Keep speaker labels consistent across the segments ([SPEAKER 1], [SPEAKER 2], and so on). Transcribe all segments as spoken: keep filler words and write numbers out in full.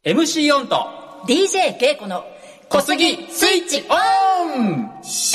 [SPEAKER 1] エムシー オンと
[SPEAKER 2] ディージェー ケイコの小杉スイッチオン。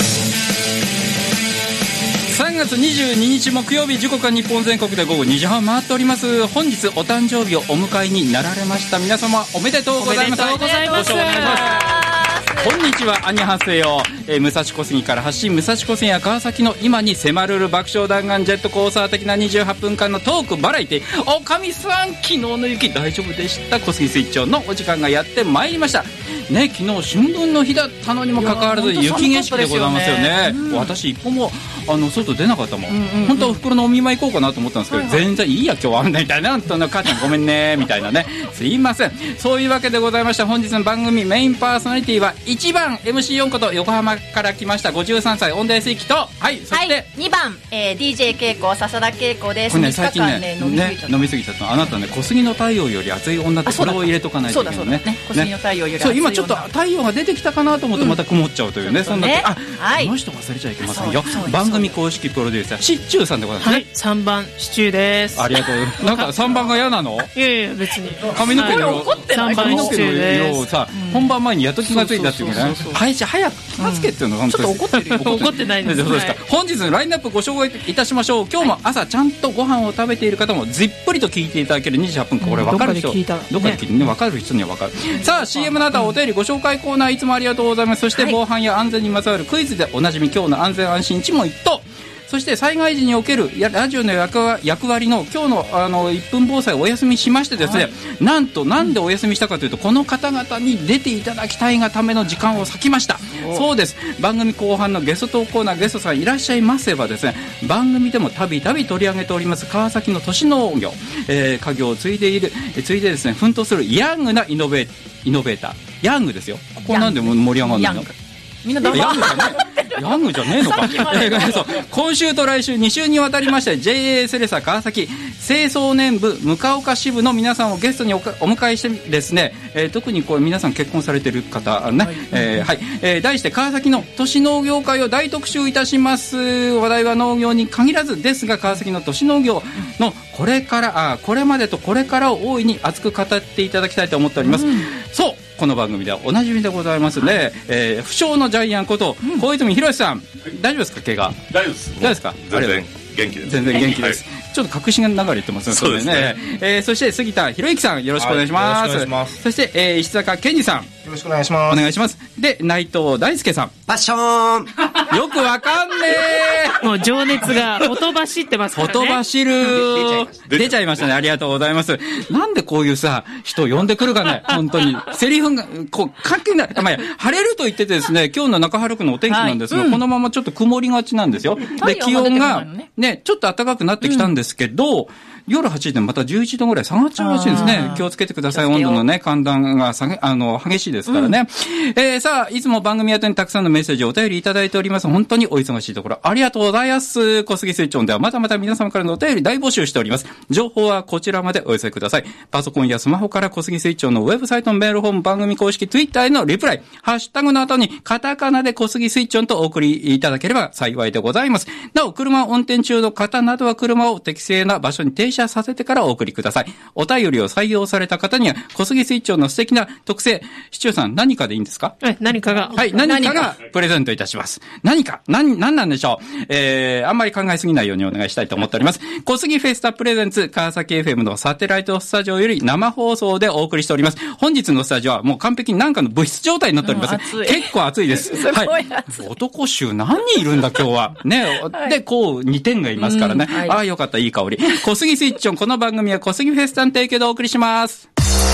[SPEAKER 1] さんがつにじゅうににち木曜日、時刻は日本全国で午後にじはん回っております。本日お誕生日をお迎えになられました皆様、おめでとうございます。
[SPEAKER 2] おめでとうございます。
[SPEAKER 1] ご賞お願いします。こんにちは、アニハセヨ、えー、武蔵小杉から発信、武蔵小杉や川崎の今に迫る爆笑弾丸ジェットコースター的なにじゅうはっぷんかんのトークバラエティ。おかみさん、昨日の雪大丈夫でした？小杉スイッチオンのお時間がやってまいりましたね。昨日春分の日だったのにもかかわらず雪景色でございますよね。うん、私一歩もあの外出なかったもん、うんうんうん、本当はお袋のお見舞い行こうかなと思ったんですけど、はいはい、全然いいや今日はみたいな、本当の母ちゃんごめんねみたいなねすいません。そういうわけでございました。本日の番組メインパーソナリティはいちばん エムシー よんこと横浜から来ましたごじゅうさんさい音大水木と、はい、そして、はい、
[SPEAKER 2] にばん、えー、ディージェー ケイコ笹田恵子です。
[SPEAKER 1] これね、最近 ね, ね, ね飲みすぎちゃった。あなたね、小杉の太陽より熱い女ってこれを入れとかないといけないね。
[SPEAKER 2] ね、小杉の太陽より熱い女、
[SPEAKER 1] そう今ちょっと太陽が出てきたかなと思ってまた曇っちゃうというね、うん、そんな、ね、あ、
[SPEAKER 2] はい、
[SPEAKER 1] この人忘れちゃいけませんよ。番組公式プロデューサーシッチューさんでございますね。
[SPEAKER 3] はい、さんばんシチューです。
[SPEAKER 1] ありがとう。なんかさんばんが嫌なの？
[SPEAKER 3] いやいや別に
[SPEAKER 1] 髪の毛の色、
[SPEAKER 2] 怒ってない。
[SPEAKER 1] 髪の毛の色をさ、うん、本番前にやっと気がついたっていうね。はいじゃ早く気がつけっていうの、うん、
[SPEAKER 3] ちょっと怒ってるよ。怒ってないです。
[SPEAKER 1] そうですか、はい、本日のラインナップご紹介いたしましょう。今日も朝ちゃんとご飯を食べている方もずっぷりと聞いていただけるにじゅうはっぷんか、これ分かる人、うん、どっかで聞いた、どっかで聞いてね、分かる人には分かる、うん、さあ シーエム の後はお便りご紹介コーナー、いつもありがとうございます。そして防犯や安全にまつわるクイズでおなじみ今日の安全安心一問一答、そして災害時におけるラジオの役割の今日のあのいっぷん防災をお休みしましてですね、はい、なんとなんでお休みしたかというと、この方々に出ていただきたいがための時間を割きました。そうです、番組後半のゲストトークコーナー、ゲストさんいらっしゃいませばですね、番組でもたびたび取り上げております川崎の都市農業、えー、家業を継いでいる継いでですね奮闘するヤングなイノベーイノベーター、ヤングですよ。ここなんで盛り上がるの？みんなヤングじゃねえヤングじゃねえのかそう今週と来週に週にわたりまして ジェイエー セレサ川崎清掃年部向岡支部の皆さんをゲストに お, お迎えしてですね、えー、特にこう皆さん結婚されている方ね、はいえーはいえー、題して川崎の都市農業会を大特集いたします。話題は農業に限らずですが、川崎の都市農業のこれからあこれまでとこれからを大いに熱く語っていただきたいと思っております、うん、そうこの番組ではおなじみでございますね、はいえー、不詳のジャイアンこと、うん、小泉博さん、大丈夫ですか？怪我
[SPEAKER 4] 大丈夫です。
[SPEAKER 1] 大丈夫ですか？
[SPEAKER 4] 全然元気です。
[SPEAKER 1] 全然元気です、はい、ちょっと確信が流れてますね。
[SPEAKER 4] そうですね、
[SPEAKER 1] えー、そして杉田博之さんよろしくお願いします、はい、よろしくお願いします。そして、えー、石坂健二さん
[SPEAKER 5] よろしくお願いします。
[SPEAKER 1] お願いします。で内藤大輔さん
[SPEAKER 6] パッショーン
[SPEAKER 1] よくわかんね
[SPEAKER 3] えもう情熱がほとばしってますからね。
[SPEAKER 1] ほとばしる出ちゃいましたね。ありがとうございます。なんでこういうさ人を呼んでくるかね本当にセリフがこう関係ない、まあ、晴れると言っててですね、今日の中原区のお天気なんですが、はいうん、このままちょっと曇りがちなんですよ。で気温がねちょっと暖かくなってきたんですけど、うん夜はちじでまたじゅういちどぐらい下がっちゃうらしいんですね。気をつけてください。温度のね寒暖が下げあの激しいですからね、うんえー、さあいつも番組宛てにたくさんのメッセージをお便りいただいております。本当にお忙しいところありがとうございます。小杉スイッチオンではまたまた皆様からのお便り大募集しております。情報はこちらまでお寄せください。パソコンやスマホから小杉スイッチオンのウェブサイトのメールフォーム、番組公式ツイッターへのリプライ、ハッシュタグの後にカタカナで小杉スイッチオンとお送りいただければ幸いでございます。なお車を運転中の方などは車を適正な場所に停車させてからお送りください。お便りを採用された方には小杉スイッチオンの素敵な特製、視聴さん何かでいいんですか？
[SPEAKER 3] え何かが
[SPEAKER 1] はい何かがプレゼントいたします。何か何何なんでしょう。えー、あんまり考えすぎないようにお願いしたいと思っております。小杉フェスタプレゼンツ川崎 エフエム のサテライトスタジオより生放送でお送りしております。本日のスタジオはもう完璧に何かの物質状態になっております。うん、結構暑いです。
[SPEAKER 2] すごい暑い。
[SPEAKER 1] はい、男衆何人いるんだ今日はね、はい、でこうにてんがいますからね。うんはい、ああよかったいい香り。小杉スイッチオンこの番組は小杉フェスタの提供でお送りします。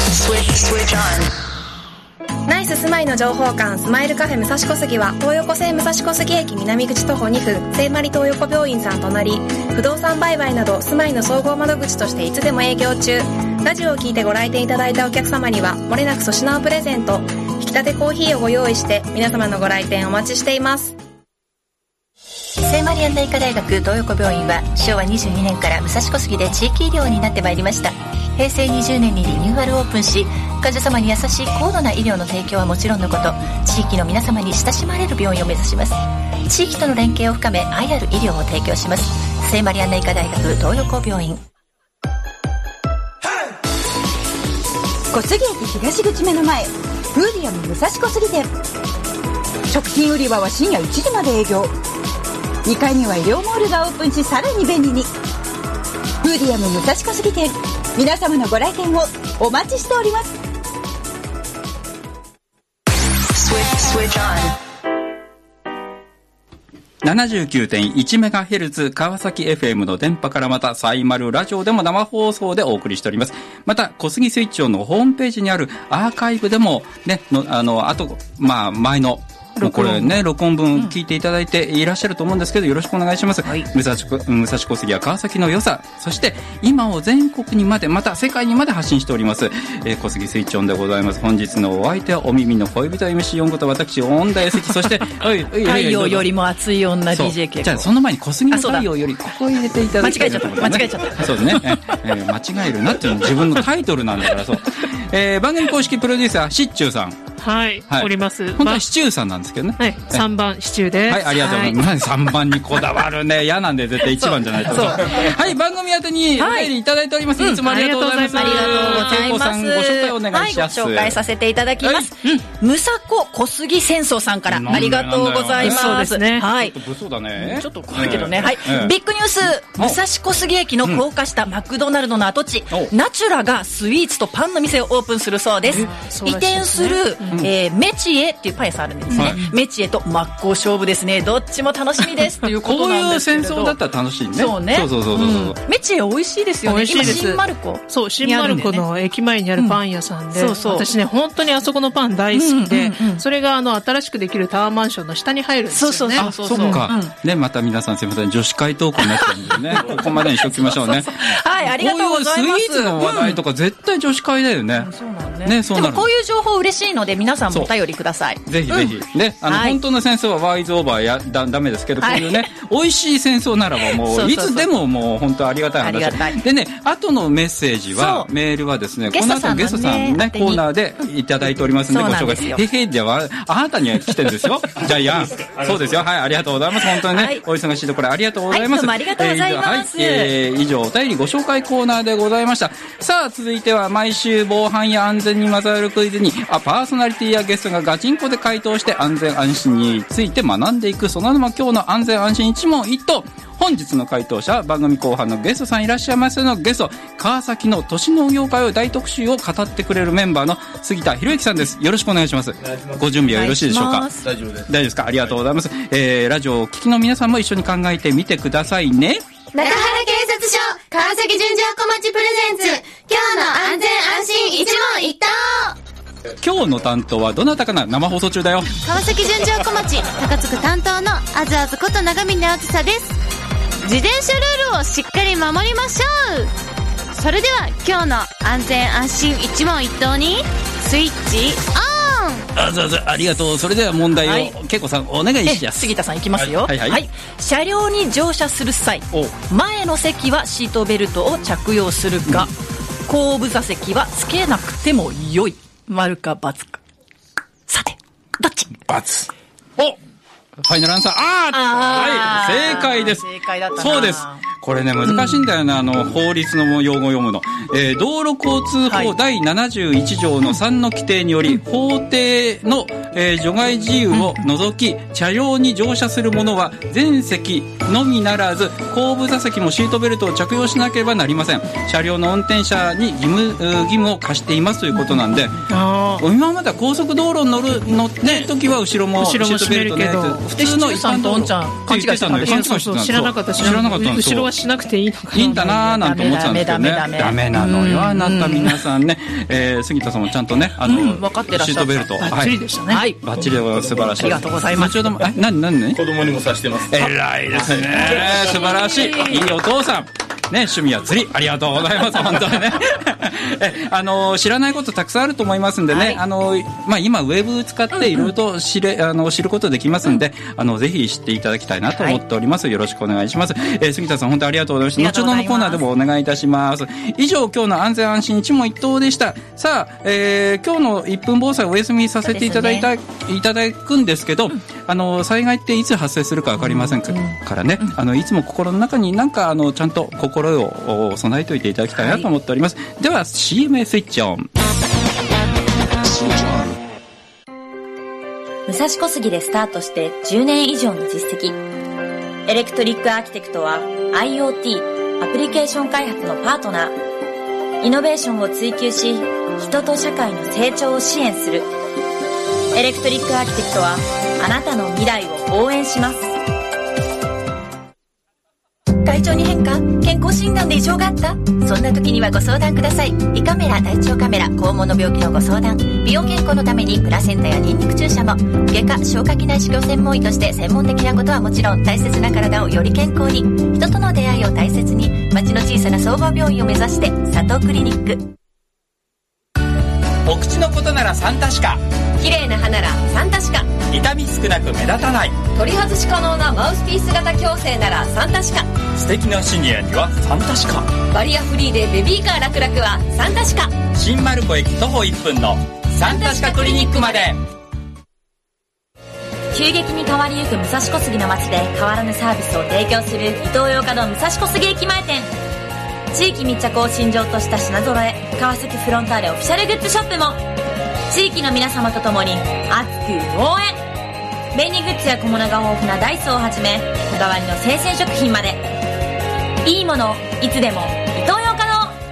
[SPEAKER 7] ナイス住まいの情報館スマイルカフェ武蔵小杉は東横線武蔵小杉駅南口徒歩にふん、聖マリ東横病院さん隣、不動産売買など住まいの総合窓口としていつでも営業中。ラジオを聞いてご来店いただいたお客様にはもれなく粗品をプレゼント、引き立てコーヒーをご用意して皆様のご来店お待ちしています。
[SPEAKER 2] 聖マリアンナ医科大学東横病院はしょうわにじゅうにねんから武蔵小杉で地域医療になってまいりました。へいせいにじゅうねんにリニューアルオープンし、患者様に優しい高度な医療の提供はもちろんのこと、地域の皆様に親しまれる病院を目指します。地域との連携を深め愛ある医療を提供します。聖マリアンナ医科大学東横病院。
[SPEAKER 4] 小杉駅東口目の前、フーディアム武蔵小杉店。食品売り場は深夜いちじまで営業。にかいには医療モールがオープンし、さらに便利に。フーディアム武蔵小杉店、皆様のご来店をお待ちしております。
[SPEAKER 1] ななじゅうきゅうてんいちメガヘルツ 川崎 エフエム の電波からまたサイマルラジオでも生放送でお送りしております。また小杉スイッチオンのホームページにあるアーカイブでもね、のあのあとまあ前のもうこれね、録音分聞いていただいていらっしゃると思うんですけど、よろしくお願いします。はい、武蔵武蔵小杉は川崎の良さ、そして今を全国にまで、また世界にまで発信しております、えー、小杉スイッチオンでございます。本日のお相手はお耳の恋人 エムシーよん こと私恩田康樹、そして
[SPEAKER 2] 太陽よりも熱い女 ディージェー 系。
[SPEAKER 1] じゃあその前に小杉の太陽よりここ入れていただきたい、
[SPEAKER 2] 間違えちゃった間違えちゃった
[SPEAKER 1] そうですね、えー、間違えるなっていうの自分のタイトルなんだからそう、えー、番組公式プロデューサーシッチューさん、
[SPEAKER 3] はい、はい、おります。
[SPEAKER 1] 本当はシチューさんなんですけどね。
[SPEAKER 3] はい、さんばんシチューです。
[SPEAKER 1] はい、ありがとうございます。はい、さんばんにこだわるね。嫌なんで絶対いちばんじゃないと。そう。はい、番組宛てにお便りいただいております。はい、いつもありがとうございます。
[SPEAKER 2] ありがとうございます。
[SPEAKER 1] 恵子さんご紹介お願いします。
[SPEAKER 2] はい、ご紹介させていただきます。はい、うん、むさこ小杉戦争さんからありがとうございます。そうですね。はい。
[SPEAKER 1] ちょっと物騒だね。
[SPEAKER 2] ちょっと怖いけどね。はい。ビッグニュース、武蔵小杉駅の高架下マクドナルドの跡地、ナチュラがスイーツとパンの店をオープンするそうです。移転するメチエっていうパン屋さんあるんですね。メチエと真っ向勝負ですね。どっちも楽しみですということなんですけれど。
[SPEAKER 1] こういう戦争だったら楽しいね。
[SPEAKER 2] そうね。
[SPEAKER 1] そうそうそうそう。
[SPEAKER 2] メチエ美味しいですよね。
[SPEAKER 3] 美味しいです。
[SPEAKER 2] 新丸子。
[SPEAKER 3] そう、新丸子の駅前にあるパン屋さんで、そうそう。私ね本当にあそこのパン大好きで、それがあの新しくできるタワーマンションの下に入るんですよね。
[SPEAKER 2] そうそう
[SPEAKER 1] そうそう。そっか。ね、また皆さんすみません、女子会トークになっちゃうんでね。ここまでにしときましょうね。
[SPEAKER 2] はい、ありがとうございます。
[SPEAKER 1] こういうスイーツの話題とか絶対女子会だよね。
[SPEAKER 2] そうなんね。
[SPEAKER 1] ね、そうなる。
[SPEAKER 2] でもこういう情報嬉しいので皆さんもお便りください。
[SPEAKER 1] ぜひぜひ。ね、あの本当の戦争はワイズオーバーやだダメですけど、こういうね、美味しい戦争ならばもういつでももう本当ありがたい話でね。後のメッセージはメールはですね、この後ゲストさんねコーナーでいただいておりますのでご紹介。へへではあなたには来てるんですよ。ジャイアン。そうですよ。はい、ありがとうございます。本当にね、お忙しいところありがとうございます。
[SPEAKER 2] どうもありがとうございます。
[SPEAKER 1] えー、以上お便りご紹介コーナーでございました。さあ続いては毎週防犯や安全にまつわるクイズにあパーソナリティやゲストがガチンコで回答して安全安心について学んでいく、その名も今日の安全安心一問一答。本日の回答者は番組後半のゲストさんいらっしゃいますのゲスト、川崎の都市農業界を大特集を語ってくれるメンバーの杉田博之さんです。よろしくお願いします。ご準備はよろしいでしょうか。
[SPEAKER 5] 大丈夫です。
[SPEAKER 1] 大丈夫ですか。ありがとうございます。えー、ラジオをお聞きの皆さんも一緒に考えてみてくださいね。
[SPEAKER 6] 中原警察署川崎純情小町プレゼンツ、今日の安全安心一問一答。
[SPEAKER 1] 今日の担当はどなたかな。生放送中だよ。
[SPEAKER 6] 川崎純情小町高津区担当のあずあずこと長峰あずさです。自転車ルールをしっかり守りましょう。それでは今日の安全安心一問一答にスイッチオン。
[SPEAKER 1] あずあずありがとう。それでは問題を、はい、けいこさんお願いします。
[SPEAKER 2] 杉田さんいきますよ。
[SPEAKER 1] はいはい、はい、
[SPEAKER 2] 車両に乗車する際、前の席はシートベルトを着用するが、うん、後部座席はつけなくても良い。丸か×か。さてどっち。
[SPEAKER 1] ×。おファイナルアンサー。ああ、はい、正解です。
[SPEAKER 2] 正解だったな。
[SPEAKER 1] そうです。これね難しいんだよね、うん、あの法律の用語を読むの、えー、道路交通法第ななじゅういち条のさんの規定により、法定の、えー、除外自由を除き、うん、車両に乗車する者は前席のみならず後部座席もシートベルトを着用しなければなりません。車両の運転者に義務、義務を課していますということなんで、うん、今までは高速道路に乗る乗って時は後ろもシートベルトね、
[SPEAKER 2] 普通の一般道路勘違いしてたんだよ。
[SPEAKER 3] 知らなかった知らなかった後ろはしなくていいのかな。
[SPEAKER 1] いいんだなーなんて思ってたんですけどね。ダメダメなのよあなた皆さんね。えー、杉田さんもちゃんとねあの、うん、分かってらっしゃるシートベルト
[SPEAKER 2] バッチリでしたね。はい、
[SPEAKER 1] バッチリで素晴らしい。
[SPEAKER 2] ありがとうございます。
[SPEAKER 1] 後ほどもえ何何何
[SPEAKER 5] 子供にもさしてます。
[SPEAKER 1] 偉いですね。素晴らしいいいお父さん。ね、趣味は釣りありがとうございます本当にねえあの知らないことたくさんあると思いますんでね、はい、あのまあ、今ウェブ使っていろいろと知れ、うんうん、あの知ることできますんで、うん、あのぜひ知っていただきたいなと思っております、はい、よろしくお願いします。えー、杉田さん本当にありがとうございました。後ほどのコーナーでもお願いいたします。以上今日の安全安心一問一答でした。さあ、えー、今日のいっぷん防災お休みさせていただいた、ね、いただくんですけど、うん、あの災害っていつ発生するか分かりませんからね、うん、あのいつも心の中になんかあのちゃんと心を備えておいていただきたいなと思っております。では シーエム スイッチオン。
[SPEAKER 2] 武蔵小杉でスタートしてじゅうねん以上の実績。エレクトリックアーキテクトは IoT、アプリケーション開発のパートナー。イノベーションを追求し、人と社会の成長を支援する。エレクトリックアーキテクトはあなたの未来を応援します。体調に変化？健康診断で異常があった？そんな時にはご相談ください。胃カメラ、大腸カメラ、肛門の病気のご相談、美容健康のためにプラセンタやニンニク注射も、外科、消化器内視鏡専門医として専門的なことはもちろん、大切な体をより健康に、人との出会いを大切に、町の小さな総合病院を目指して、佐藤クリニック。
[SPEAKER 1] お口のことならサンタシカ、
[SPEAKER 7] 綺麗な歯ならサンタシカ、
[SPEAKER 1] 痛み少なく目立たない、
[SPEAKER 7] 取り外し可能なマウスピース型矯正ならサンタシカ、
[SPEAKER 1] 素敵なシニアにはサンタシカ、
[SPEAKER 7] バリアフリーでベビーカー楽々はサンタシカ、
[SPEAKER 1] 新丸子駅徒歩いっぷんのサンタシカクリニックまで。
[SPEAKER 2] 急激に変わりゆく武蔵小杉の街で変わらぬサービスを提供するイトーヨーカドー武蔵小杉駅前店。地域密着を信条とした品揃え、川崎フロンターレオフィシャルグッズショップも、地域の皆様と共に熱く応援。便利グッズや小物が豊富なダイソーをはじめ、こだわりの生鮮食品まで、いいものいつでもイトーヨーカドー。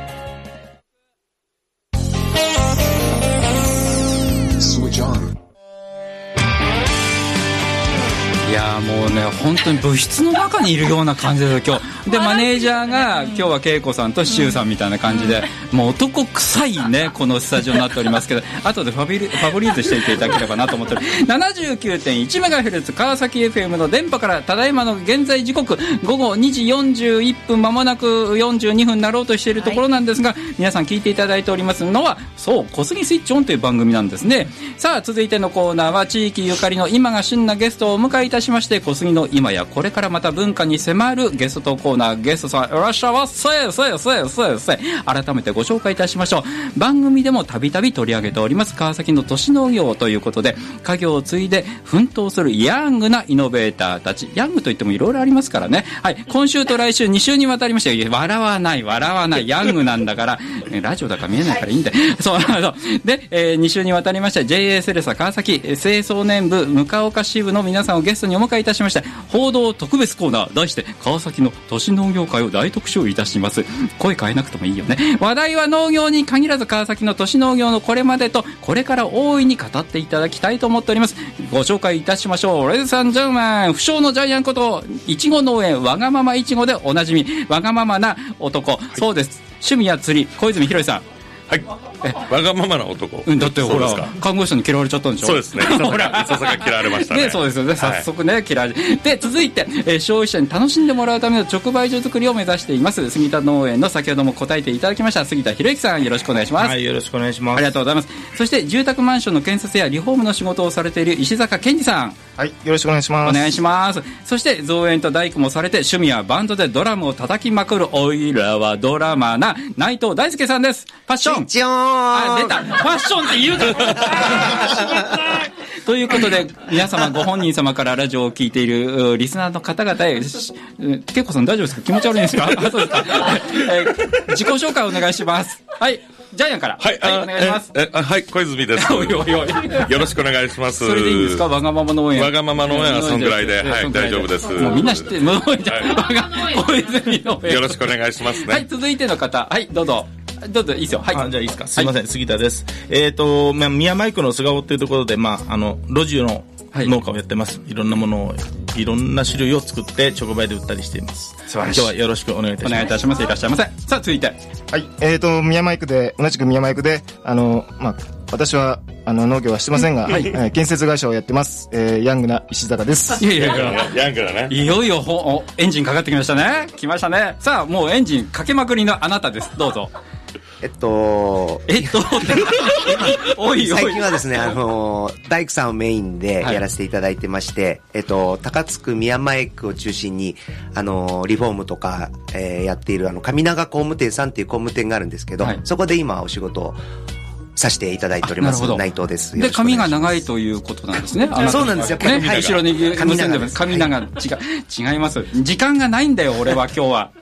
[SPEAKER 1] いやもうね本当に部室の中にいるような感じだよ今日で。マネージャーが今日は恵子さんとシチューさんみたいな感じで、もう男臭いねこのスタジオになっておりますけど、後でファビリファブリーズしていただければなと思ってる。 ななじゅうきゅうてんいちメガヘルツ 川崎 エフエム の電波からただいまの現在時刻ごごにじよんじゅういっぷん、まもなくよんじゅうにふんになろうとしているところなんですが、はい、皆さん聞いていただいておりますのはそう小杉スイッチオンという番組なんですね。さあ続いてのコーナーは地域ゆかりの今が旬なゲストをお迎えいたしまして、小杉の今やこれからまた文化に迫るゲストトーコーナー、ゲストさんいらっしゃいませ。せせせせ改めてご紹介いたしましょう。番組でもたびたび取り上げております川崎の都市農業ということで、家業を継いで奮闘するヤングなイノベーターたち。ヤングといってもいろいろありますからね。はい、今週と来週に週にわたりまして、笑わない笑わないヤングなんだからラジオだから見えないからいいんでそうそうで、えー、に週にわたりまして ジェイエー セレサ川崎清掃年部向岡支部の皆さんをゲストにお迎えいたしまして、報道特別コーナー題して川崎の都市農業界を大特集いたします。声変えなくてもいいよね。話題は農業に限らず川崎の都市農業のこれまでとこれから大いに語っていただきたいと思っております。ご紹介いたしましょう。レディースアンドジェントルメン、不肖のジャイアンこといちご農園わがままいちごでおなじみわがままな男、はい、そうです、趣味や釣り小泉博さん。
[SPEAKER 5] はい、えわがままな男、
[SPEAKER 1] うん、だってほら看護師さんに嫌われちゃったんでしょ。
[SPEAKER 5] そうですね、ほらさすが嫌われましたね。
[SPEAKER 1] でそうですよね、早速ね、はい、嫌われで続いて、えー、消費者に楽しんでもらうための直売所作りを目指しています杉田農園の先ほども答えていただきました杉田博之さん、よろしくお願いします。
[SPEAKER 8] はい、よろしくお願いします。
[SPEAKER 1] ありがとうございます。そして住宅マンションの建設やリフォームの仕事をされている石坂健二さん、
[SPEAKER 8] はい、よろしくお願いします。
[SPEAKER 1] お願いします。そして造園と大工もされて趣味はバンドでドラムを叩きまくるおいらはドラマーな内藤大輔さんです。ファッション
[SPEAKER 9] 一応
[SPEAKER 1] あ、出た。ファッションって言うからということで皆様ご本人様からラジオを聞いているリスナーの方々へ、恵子さん大丈夫ですか、気持ち悪いんですかあ、そうですか、えー、自己紹介お願いします。はい、ジャイアンから。
[SPEAKER 5] はい、はい、お願いします。ええはい、小泉です。おいおいおいよろしくお願いします。
[SPEAKER 1] それでいいんですか、わがまま農園。
[SPEAKER 5] わがまま農園はそんぐらいで、はい、大丈夫です。
[SPEAKER 1] もうみんな知ってる、もうじゃあ小泉農園
[SPEAKER 5] よろしくお願いしますね。
[SPEAKER 1] はい、続いての方、はい、どうぞどうぞ、いいですよ。はい。
[SPEAKER 8] あ、じゃあいいですか。すいません、はい、杉田です。えっ、ー、と、まあ、宮前区の菅生っていうところで、まあ、あの、路地の農家をやってます。はい、いろんなものを、いろんな種類を作って直売で売ったりしています。
[SPEAKER 1] 素晴らしい。
[SPEAKER 8] 今日はよろしくお願いいたします。
[SPEAKER 1] お願いいたします。いらっしゃいませ。さあ、続いて。
[SPEAKER 10] はい。えっ、ー、と、宮前区で、同じく宮前区で、あの、まあ、私は、あの、農業はしてませんが、はい、えー、建設会社をやってます。えー、ヤングな石坂です。
[SPEAKER 1] いやいやいや、
[SPEAKER 5] ヤングだね。
[SPEAKER 1] いよいよほ、エンジンかかってきましたね。来ましたね。さあ、もうエンジンかけまくりのあなたです。どうぞ。
[SPEAKER 9] えっと、
[SPEAKER 1] えっと、おいおい
[SPEAKER 9] 最近はですね、あの、大工さんをメインでやらせていただいてまして、はい、えっと、高津区宮前区を中心に、あの、リフォームとか、えー、やっている、あの、上長工務店さんっていう工務店があるんですけど、はい、そこで今お仕事をさせていただいております。内藤です。
[SPEAKER 1] で、髪が長いということなんですね。
[SPEAKER 9] そうなんですよ。
[SPEAKER 1] ね、後ろに結んでます。髪長、違う、違います。時間がないんだよ、俺は今日は。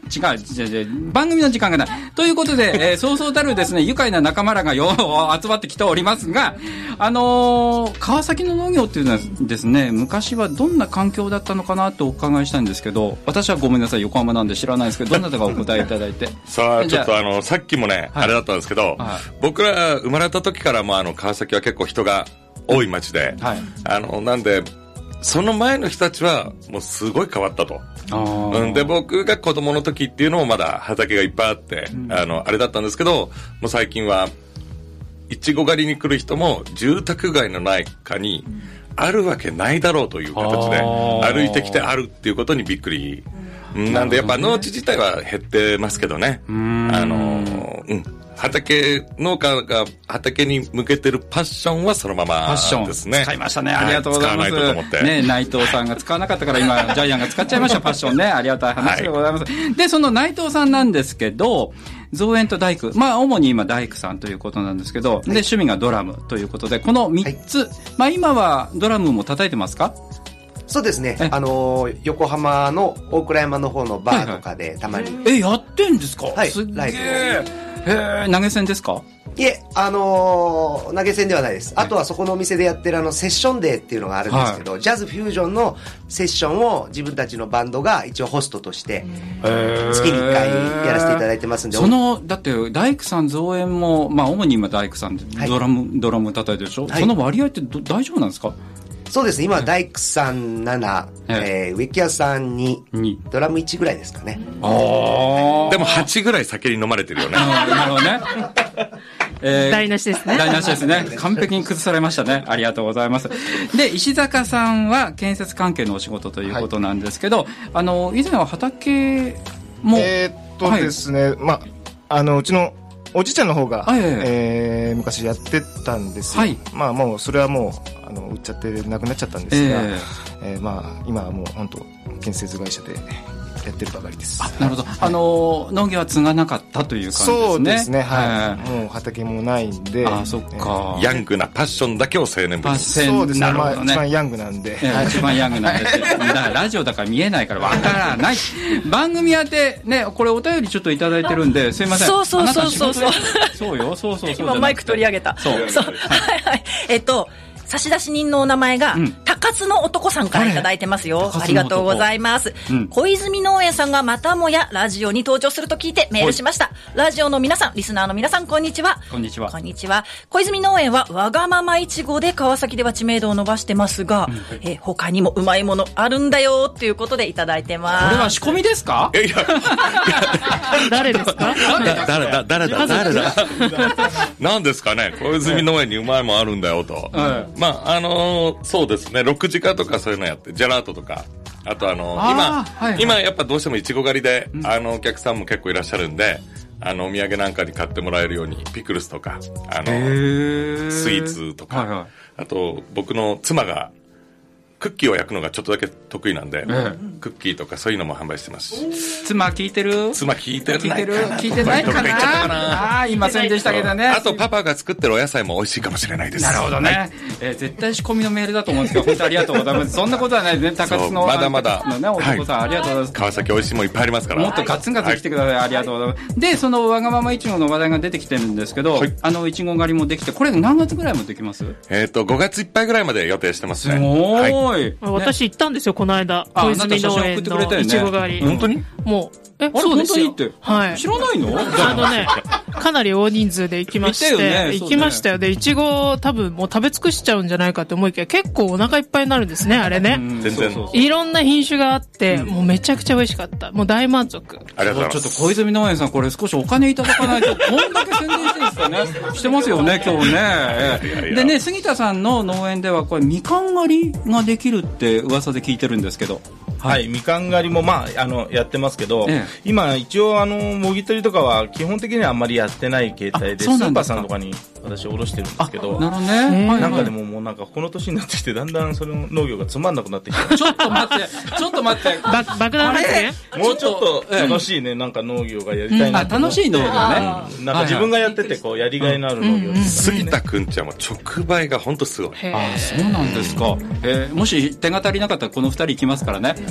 [SPEAKER 1] 違う違う違う番組の時間がないということで、えー、そうそうたるですね愉快な仲間らがよ集まってきておりますが、あのー、川崎の農業っていうのはですね昔はどんな環境だったのかなとお伺いしたいんですけど、私はごめんなさい横浜なんで知らないですけど、どんなとかお答えいただいて
[SPEAKER 5] さあちょっとあのさっきもね、はい、あれだったんですけど、はい、僕ら生まれた時からもあの川崎は結構人が多い町で、はい、あのなんでその前の人たちはもうすごい変わったと。うん、で僕が子供の時っていうのもまだ畑がいっぱいあって、うん、あのあれだったんですけど、もう最近はいちご狩りに来る人も住宅街の中にあるわけないだろうという形で歩いてきてあるっていうことにびっくり、うん、なんでやっぱ農地自体は減ってますけどね、あの、うん、畑農家が畑に向けてるパッションはそのままですね。
[SPEAKER 1] 使いましたね、ありがとうございます、はい、使わないとと思ってね、内藤さんが使わなかったから今ジャイアンが使っちゃいましたパッションね、ありがたい話でございます、はい、でその内藤さんなんですけど、造園と大工、まあ主に今大工さんということなんですけど、はい、で趣味がドラムということで、このみっつ、はい、まあ今はドラムも叩いてますか？
[SPEAKER 9] そうですね、あのー、横浜の大倉山の方のバーとかでたまに、はい
[SPEAKER 1] はい、えやってんですか？
[SPEAKER 9] はい、
[SPEAKER 1] すっげえ。へえ、投げ銭ですか？
[SPEAKER 9] いえ、あのー、投げ銭ではないです。あとはそこのお店でやってるあのセッションデーっていうのがあるんですけど、はい、ジャズフュージョンのセッションを自分たちのバンドが一応ホストとして月にいっかいやらせていただいてますんで、
[SPEAKER 1] そのだって大工さん造園も、まあ主に今大工さんでドラム、はい、ドラム叩いてるでしょ、はい、その割合ってど大丈夫なんですか？
[SPEAKER 9] そうですね、今は大工さんなな、えー、植木屋さんに、ドラムいちぐらいですかね。
[SPEAKER 5] ああ、でもはちぐらい酒に飲まれてるよね。
[SPEAKER 1] なるほどね。
[SPEAKER 3] えー、台無しですね。
[SPEAKER 1] 台無しですね。完璧に崩されましたね。ありがとうございます。で、石坂さんは建設関係のお仕事ということなんですけど、はい、あの以前は畑も
[SPEAKER 10] えー、っとですね、はい、まああのうちのおじいちゃんの方が、はい、えー、昔やってたんですよ。はい、まあもうそれはもうあの売っちゃってなくなっちゃったんですが、えーえー、まあ今はもう本当建設会社でやってるばかりです。
[SPEAKER 1] あ、なるほど。はい、あの農業は継がなかったという感じですね。
[SPEAKER 10] そうですね。はい。もう畑もないんで。
[SPEAKER 1] あ、そっか、えー。
[SPEAKER 5] ヤングなパッションだけを青年部に。
[SPEAKER 10] そうですね。まあ一番ヤングなんで。
[SPEAKER 1] えー、一番ヤングなんです。だからラジオだから見えないからわからない。番組宛てね、これお便りちょっといただいてるんで、すいません。
[SPEAKER 11] そうそうそうそうそう。
[SPEAKER 1] そうよ、そうそうそう。
[SPEAKER 11] 今マイク取り上げた。そう。そう。はいはい。えっと。差出人のお名前が、うん、高津の男さんからいただいてますよ。ありがとうございます、うん、小泉農園さんがまたもやラジオに登場すると聞いてメールしました。ラジオの皆さん、リスナーの皆さん、こんにちは。
[SPEAKER 1] こんにちは。
[SPEAKER 11] こんにちは。小泉農園はわがままいちごで川崎では知名度を伸ばしてますが、うん、え他にもうまいものあるんだよっていうことでいただいてます。
[SPEAKER 1] これは仕込みですか？
[SPEAKER 5] いやいや
[SPEAKER 3] 誰ですか？
[SPEAKER 5] 誰だ誰だ誰だ何ですかね。小泉農園にうまいもんあるんだよと、うん、まああのーそうですね、ロックジカとかそういうのやって、ジェラートとか、あとあのー、今、はいはい、今やっぱどうしてもいちご狩りで、うん、あのお客さんも結構いらっしゃるんで、あのお土産なんかに買ってもらえるようにピクルスとか、あのスイーツとか、はいはい、あと僕の妻がクッキーを焼くのがちょっとだけ得意なんで、ええ、クッキーとかそういうのも販売してますし。
[SPEAKER 1] 妻聞いてる？
[SPEAKER 5] 妻聞いてる？
[SPEAKER 1] 聞いてる？聞いてないかな？ああ、いませんでしたけどね。
[SPEAKER 5] あとパパが作ってるお野菜も美味しいかもしれないです。
[SPEAKER 1] なるほどね。はい、えー、絶対仕込みのメールだと思うんですけど、本当ありがとうございます。そんなことはないですね。高津の
[SPEAKER 5] まだまだ
[SPEAKER 1] のね、男さん、はい、ありがとうございます。
[SPEAKER 5] 川崎美味しいもんいっぱいありますから。
[SPEAKER 1] もっとガツンガツン来てください。はい、ありがとうございます。で、そのわがままいちごの話題が出てきてるんですけど、はい、あのいちご狩りもできて、これ何月ぐらいもできます？
[SPEAKER 5] えっ、ー、とごがついっぱいぐらいまで予定してますね。
[SPEAKER 1] すごーい。
[SPEAKER 3] はい、私行ったんですよ、この間。小泉農園のいちご狩り。
[SPEAKER 5] 本当に？
[SPEAKER 3] もう、え、
[SPEAKER 1] そうですよ。
[SPEAKER 3] はい。
[SPEAKER 1] 知らないの？
[SPEAKER 3] あのね、かなり大人数で行きまして、ね、行きましたよ。で、いちご多分もう食べ尽くしちゃうんじゃないかって思いきや、結構お腹いっぱいになるんですね、あれね。
[SPEAKER 5] 全然。
[SPEAKER 3] いろんな品種があって、うん、もうめちゃくちゃ美味しかった。もう大満足。
[SPEAKER 5] ありがとうございます。
[SPEAKER 1] ちょっと小泉農園さん、これ少しお金いただかないと、こんだけ宣伝していいですかね。してますよね、今日ね。いやいやでね、杉田さんの農園では、これ、みかん狩りができるって噂で聞いてるんですけど。
[SPEAKER 8] はい、はい、みかん狩りもまああのやってますけど、ええ、今一応あのもぎ取りとかは基本的にはあんまりやってない形態で、スーパーさんとかに私おろしてるんですけど、
[SPEAKER 1] なるほどね。
[SPEAKER 8] なんかでももうなんかこの年になってきてだんだんその農業がつまんなくなってきて、
[SPEAKER 1] ちょっと待ってちょっと待って
[SPEAKER 3] ば爆弾発言。
[SPEAKER 8] もうちょっと楽しいね、なんか農業がやりたいなと、
[SPEAKER 1] うん、あ楽しい農業ね、
[SPEAKER 8] うん、なんか自分がやっててこうやりがいのある農業、
[SPEAKER 5] 杉田くんちゃんは直売が本当すごい。
[SPEAKER 1] あ、そうなんですか。えー、もし手が足りなかったらこのふたり行きますからね。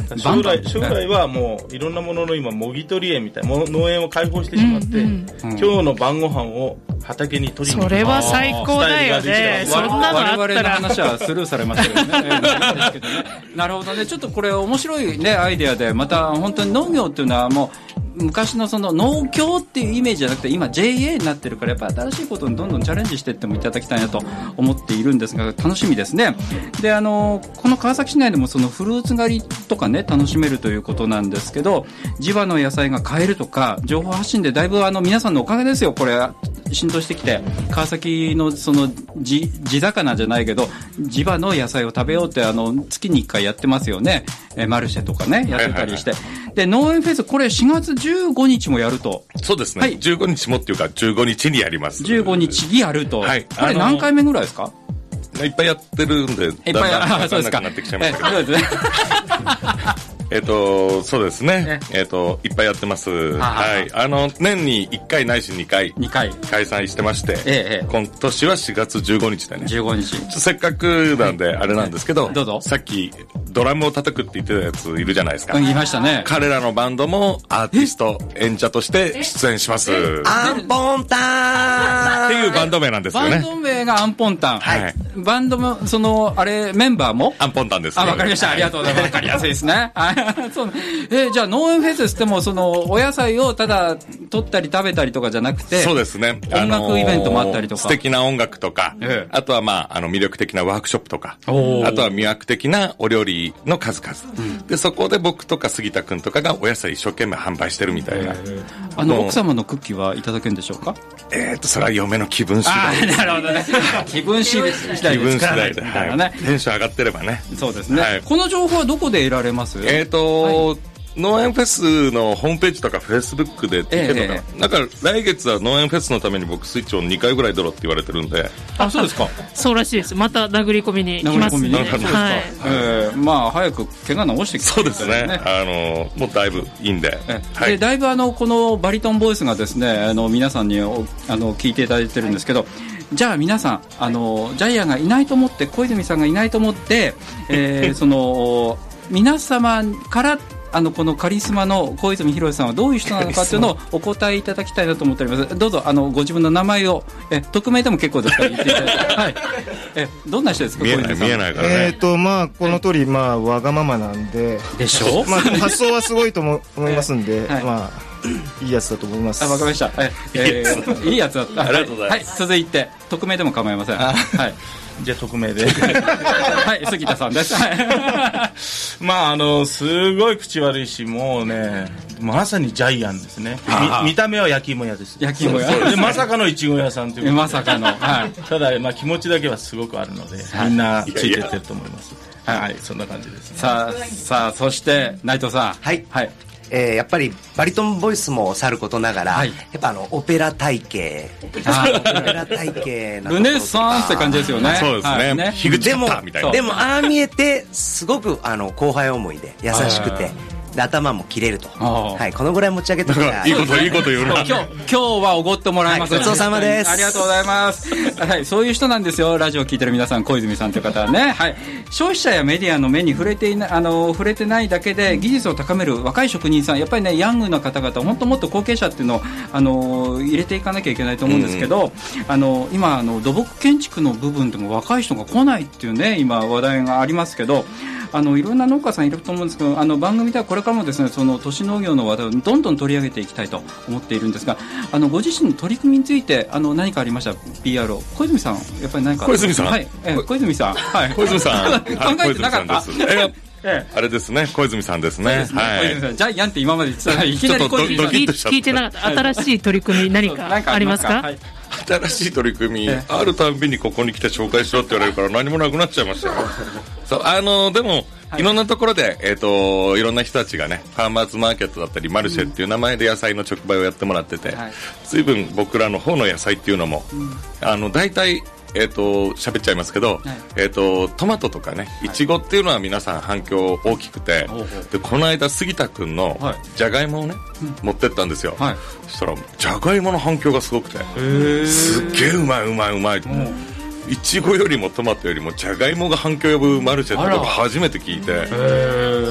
[SPEAKER 8] 将来将来はもういろんなものの今もぎ取り園みたいな農園を開放してしまって、うんうん、今日の晩ご飯を畑に取りに行く。
[SPEAKER 3] それは最高だよね。そんなのあったら
[SPEAKER 1] 我々の話はスルーされましたけどね。なるほどね。ちょっとこれ面白いねアイデアで、また本当に農業っていうのはもう昔のその農協っていうイメージじゃなくて今 ジェーエー になってるから、やっぱり新しいことにどんどんチャレンジしていってもいただきたいなと思っているんですが、楽しみですね。で、あのこの川崎市内でもそのフルーツ狩りとかね楽しめるということなんですけど、地場の野菜が買えるとか情報発信でだいぶあの皆さんのおかげですよ、これ浸透してきて、川崎のその地地魚じゃないけど地場の野菜を食べようってあの月にいっかいやってますよね。えマルシェとかねやってたりして、はいはいはい、で農園フェスこれしがつじゅうごにちもやると。
[SPEAKER 5] そうですね、はい、じゅうごにちもっていうかじゅうごにちにやります。
[SPEAKER 1] じゅうごにちにやると、はい、これ何回目ぐらいですか？
[SPEAKER 5] いっぱいやってるんで、いっぱいだんだん分かんなくなってきちゃいましたけど、そうですねえっと、そうですね。えっと、いっぱいやってます。はい。あの、年にいっかいないしにかい。
[SPEAKER 1] にかい。
[SPEAKER 5] 開催してまして。
[SPEAKER 1] ええ。
[SPEAKER 5] 今年はしがつじゅうごにちでね。
[SPEAKER 1] じゅうごにち。
[SPEAKER 5] せっかくなんで、あれなんですけど、
[SPEAKER 1] どうぞ。
[SPEAKER 5] さっき、ドラムを叩くって言ってたやついるじゃないですか。
[SPEAKER 1] 言いましたね。
[SPEAKER 5] 彼らのバンドもアーティスト、演者として出演します。
[SPEAKER 9] アンポンタン
[SPEAKER 5] っていうバンド名なんですよね。
[SPEAKER 1] バンド名がアンポンタン。はい。バンドも、その、あれ、メンバーも
[SPEAKER 5] アンポンタンです。
[SPEAKER 1] あ、わかりました。ありがとうございます。わかりやすいですね。そう。えー、じゃあ農園フェスってもそのお野菜をただ取ったり食べたりとかじゃなくて、
[SPEAKER 5] そうですね、
[SPEAKER 1] 音楽イベントもあったりとか、
[SPEAKER 5] 素敵な音楽とか、ええ、あとはまああの魅力的なワークショップとか、あとは魅惑的なお料理の数々、うん、でそこで僕とか杉田くんとかがお野菜一生懸命販売してるみたいな、えー、
[SPEAKER 1] あの奥様のクッキーはいただけるんでしょうか？
[SPEAKER 5] えーとそれは嫁の気分次第。
[SPEAKER 1] なるほどね。気分次第ですからね。
[SPEAKER 5] はい、テンション上がってればね。
[SPEAKER 1] そうですね、はい、この情報はどこで得られます？
[SPEAKER 5] えーと、はい、農園フェスのホームページとかフェイスブックでいけるのかな、ええ、だから来月は農園フェスのために僕スイッチをにかいぐらいドロって言われてるんで。
[SPEAKER 1] あ、そうですか。
[SPEAKER 3] そうらしいです。また殴り込みに来ますね。
[SPEAKER 1] 殴り込みに、はい、えー、まあ早く怪我治してきて、
[SPEAKER 5] そうですね、あのもうだいぶいいんで、
[SPEAKER 1] はい、でだいぶあのこのバリトンボイスがですね、あの皆さんにおあの聞いていただいてるんですけど、じゃあ皆さんあのジャイアンがいないと思って、小泉さんがいないと思って、えー、その皆様からあのこのカリスマの小泉博さんはどういう人なのかというのをお答えいただきたいなと思っております。どうぞあのご自分の名前をえ匿名でも結構ですから言っていただいて、はい、えどんな人ですか？
[SPEAKER 5] 見えない見えないからね。
[SPEAKER 10] えーとまあこの通り、まあわがままなんで
[SPEAKER 1] でしょう。
[SPEAKER 10] まあ発想はすごいと思いますんで、はい、まあいいやつだと思います。
[SPEAKER 1] あ、わかりました。はい、えー、いいやつだった。
[SPEAKER 5] ありがとうございます。
[SPEAKER 1] はい、続いて匿名でも構いません。はい。
[SPEAKER 8] じゃあ匿名で
[SPEAKER 1] はい杉田さんです。
[SPEAKER 8] まああのすごい口悪いし、もうねまさにジャイアンですね。見た目は焼き芋屋です。
[SPEAKER 1] 焼き芋屋
[SPEAKER 8] でまさかのいちご屋さんという
[SPEAKER 1] まさかの、はい、
[SPEAKER 8] ただ、まあ、気持ちだけはすごくあるので、はい、みんなついてってると思います。はい、はい、そんな感じですね。
[SPEAKER 1] さあさあ、そして内藤さん、
[SPEAKER 9] はい、はい、えー、やっぱりバリトンボイスもさることながら、はい、やっぱあのオペラ体系、あオペラ体系な
[SPEAKER 1] ルネッサンスって感じですよね。
[SPEAKER 5] そうですね。はい、ね、樋口カッターみたいな。
[SPEAKER 9] でもああ見えてすごくあの後輩思いで優しくて。で頭も切れると、はい、このぐらい持ち上げてくら
[SPEAKER 5] いいこといいこと言うな。
[SPEAKER 1] 今日今日はおごってもらいます、
[SPEAKER 9] はい、ごちそうさまです。
[SPEAKER 1] ありがとうございます、はい、そういう人なんですよ、ラジオ聞いてる皆さん。小泉さんという方はね、はい、消費者やメディアの目に触れていなあの触れてないだけで技術を高める若い職人さん、やっぱりねヤングな方々、本当もっと後継者っていうのをあの入れていかなきゃいけないと思うんですけど、うん、あの今あの土木建築の部分でも若い人が来ないっていうね、今話題がありますけど、あのいろんな農家さんいると思うんですけど、あの番組ではこれからもですね、その都市農業の話題をどんどん取り上げていきたいと思っているんですが、あのご自身の取り組みについてあの何かありましたら ピーアール を。小泉さん、やっぱり何か。
[SPEAKER 5] 小泉さん、
[SPEAKER 1] はい、え小泉さん、はい、
[SPEAKER 5] 小泉さん考
[SPEAKER 1] えてなかった。
[SPEAKER 5] ええ、あれですね、小泉さんですね。
[SPEAKER 1] ですね、はい、小泉さん、ジャイアンって今まで言ってたらいきなり小泉さん
[SPEAKER 3] 聞いてなかった。新しい取り組み何かありますか？はい、
[SPEAKER 5] 新しい取り組み、ええ、あるたんびにここに来て紹介しろって言われるから何もなくなっちゃいましたよ。そう、あのでも、はい、いろんなところで、えーと、いろんな人たちがね、ファーマーズマーケットだったりマルシェっていう名前で野菜の直売をやってもらってて、うん、随分僕らの方の野菜っていうのも、うん、あの大体えーと喋っちゃいますけど、はい、えーとトマトとかね、いちごっていうのは皆さん反響大きくて、はい、でこの間杉田くんのじゃがいもをね、はい、持ってったんですよ、はい、そしたらじゃがいもの反響がすごくて、すっげえうまいうまいうまいって、いちごよりもトマトよりもじゃがいもが反響を呼ぶマルシェってことを初めて聞いて、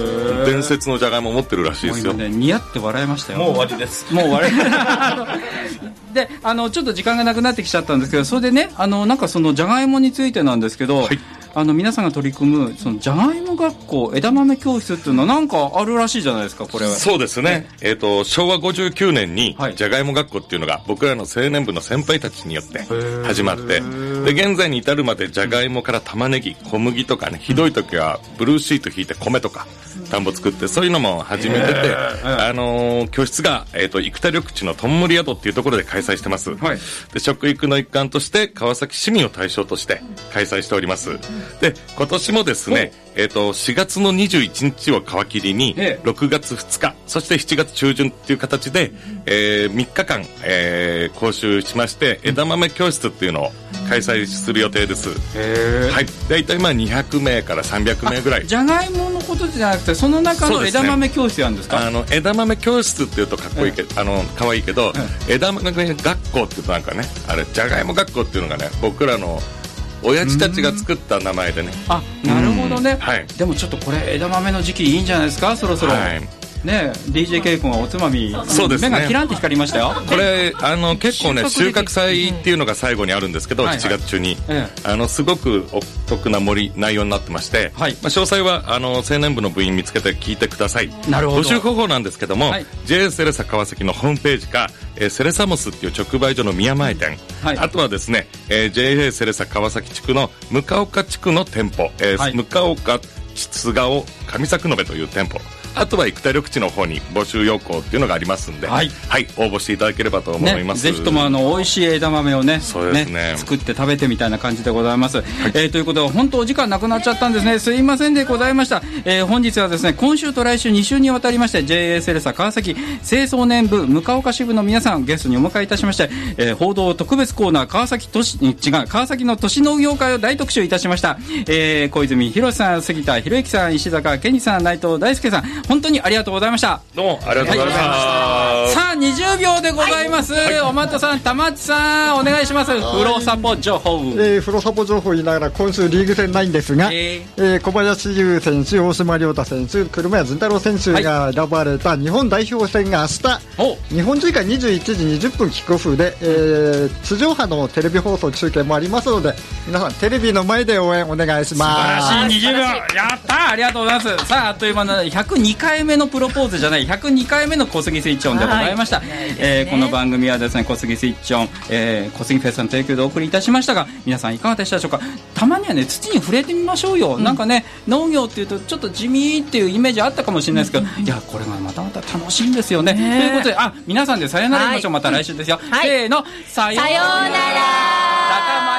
[SPEAKER 5] 伝説のじゃがいも持ってるらしいですよ。
[SPEAKER 1] もう今ね、似合って笑いましたよ。
[SPEAKER 8] もう終わりです。
[SPEAKER 1] もう終わりで、あのちょっと時間がなくなってきちゃったんですけど、それでね、あのなんかそのじゃがいもについてなんですけど、はい、あの皆さんが取り組むそのじゃがいも学校枝豆教室っていうのはなんかあるらしいじゃないですか。これは
[SPEAKER 5] そうですね、えー、としょうわごじゅうきゅうねんにじゃがいも学校っていうのが僕らの青年部の先輩たちによって始まって、で現在に至るまでじゃがいもから玉ねぎ、小麦とかね、ひどい時はブルーシート引いて米とか田んぼ作って、そういうのも始めてて、あのー、教室が、えー、と生田緑地のとんむり宿っていうところで開催してます、はい、で食育の一環として川崎市民を対象として開催しております。で今年もですね、えー、としがつのにじゅういちにちを皮切りにろくがつふつか、そしてしちがつちゅうじゅんっていう形で、えー、みっかかん、えー、講習しまして枝豆教室っていうのを開催する予定です。へー、はい、だいたいまあにひゃくめいからさんびゃくめいぐらい。
[SPEAKER 1] じゃがいものことじゃなくてその中の枝豆教室なんですか？
[SPEAKER 5] あの枝豆教室っていうとかっこいいけど、あの可愛いけど、枝豆学校っていうとなんかね、あれじゃがいも学校っていうのがね、僕らの親父たちが作った名前でね。
[SPEAKER 1] あ、なるほどね、はい、でもちょっとこれ枝豆の時期いいんじゃないですか、そろそろ、はいね、ディージェー ケイ君はおつまみ、そうですね、目がキランと光りましたよ。
[SPEAKER 5] これあの結構ね収穫祭っていうのが最後にあるんですけど、うん、しちがつ中に、はいはい、あのすごくお得な盛り内容になってまして、はい、まあ、詳細はあの青年部の部員見つけて聞いてください。
[SPEAKER 1] なるほど。
[SPEAKER 5] 募集方法なんですけども、はい、ジェイエー セレサ川崎のホームページか、えー、セレサモスっていう直売所の宮前店、はい、あとはですね、えー、ジェイエー セレサ川崎地区の向岡地区の店舗、えーはい、向岡津顔上作延という店舗、あとは生田緑地の方に募集要項っていうのがありますんで、はい、はい、応募していただければと思います、
[SPEAKER 1] ね、ぜひともあの美味しい枝豆を ね,
[SPEAKER 5] そうです ね,
[SPEAKER 1] ね作って食べてみたいな感じでございます、はい、えー、ということで本当お時間なくなっちゃったんですね。すいませんでございました、えー、本日はですね今週と来週にしゅうにわたりまして ジェイエー セレサ川崎青壮年部向岡支部の皆さんゲストにお迎えいたしまして、えー、報道特別コーナー川崎都市違う川崎の都市農業会を大特集いたしました、えー、小泉博さん、杉田博之さん、石坂健二さん、内藤大輔さん、本当にありがとうございました。
[SPEAKER 5] どうもありがとうございました、
[SPEAKER 1] はい、さあにじゅうびょうでございます、はい、おまとさん、玉内さんお願いします。プロサポ情報、
[SPEAKER 12] えー、プロサポ情報言いながら今週リーグ戦ないんですが、えーえー、小林優選手、大島亮太選手、車谷仁太郎選手が選ばれた日本代表戦が明日、はい、日本時間にじゅういちじにじゅっぷんキックオフで、えー、地上波のテレビ放送中継もありますので皆さんテレビの前で応援お願いします。
[SPEAKER 1] 素晴らしいにじゅうびょう、やったありがとうございます。さああっという間のひゃくにかいめのプロポーズじゃないひゃくにかいめの小杉スイッチオンでございました、はい、えー、この番組はですね小杉スイッチオン、えー、小杉フェスの提供でお送りいたしましたが、皆さんいかがでしたでしょうか。たまにはね土に触れてみましょうよ、うん、なんかね農業っていうとちょっと地味っていうイメージあったかもしれないですけど、うん、いやこれがまたまた楽しいんですよね、ということで、あ皆さんでさよなら言いましょう、はい、また来週ですよ、はい、せーのさようなら。